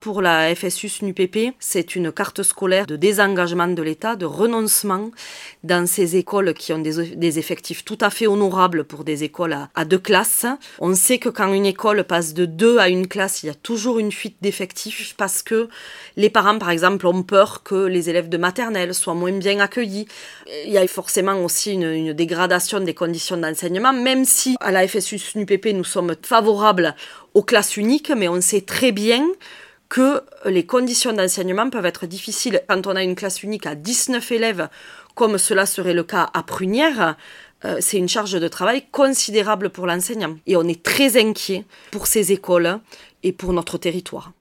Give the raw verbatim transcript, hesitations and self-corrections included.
Pour la F S U S N U P P, c'est une carte scolaire de désengagement de l'État, de renoncement dans ces écoles qui ont des, des effectifs tout à fait honorables pour des écoles à, à deux classes. On sait que quand une école passe de deux à une classe, il y a toujours une fuite d'effectifs parce que les parents, par exemple, ont peur que les élèves de maternelle soient moins bien accueillis. Il y a forcément aussi une, une dégradation des conditions d'enseignement, même si à la F S U S N U P P, nous sommes favorables aux classes uniques, mais on sait très bien que les conditions d'enseignement peuvent être difficiles. Quand on a une classe unique à dix-neuf élèves, comme cela serait le cas à Prunières, euh, c'est une charge de travail considérable pour l'enseignant. Et on est très inquiet pour ces écoles et pour notre territoire.